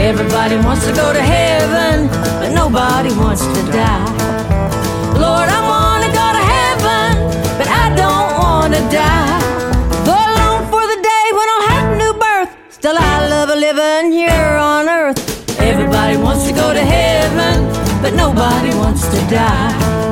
Everybody wants to go to heaven, but nobody wants to die. Lord, I want to go to heaven, but I don't want to die. Go long for the day when I'll have a new birth. Still I love living here on earth. Everybody wants to go to heaven, but nobody wants to die.